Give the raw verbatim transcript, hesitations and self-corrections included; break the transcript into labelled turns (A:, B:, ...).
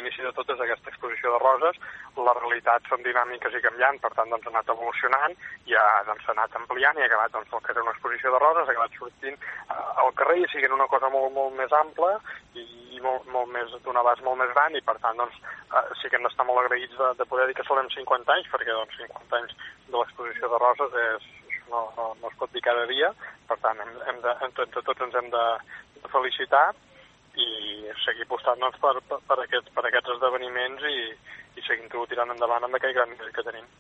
A: l'inici de tot és aquesta exposició de roses. Les realitats són dinàmiques i canviant, per tant doncs, ha anat evolucionant i ha doncs, anat ampliant i ha acabat doncs, el que era una exposició de roses, ha acabat sortint uh, al carrer i siguent una cosa molt, molt més ampla i, i molt, molt més d'un abast molt més gran, i per tant doncs, uh, sí que hem d'estar molt agraïts de, de poder dir que solem cinquanta anys, perquè doncs, cinquanta anys de l'exposició de roses és, no, no, no es pot dir cada dia, per tant hem, hem de, entre tots ens hem de, de felicitar i seguir apostant doncs, per, per, per, aquests, per aquests esdeveniments i, i seguint tirant endavant amb aquell gran nivell que tenim.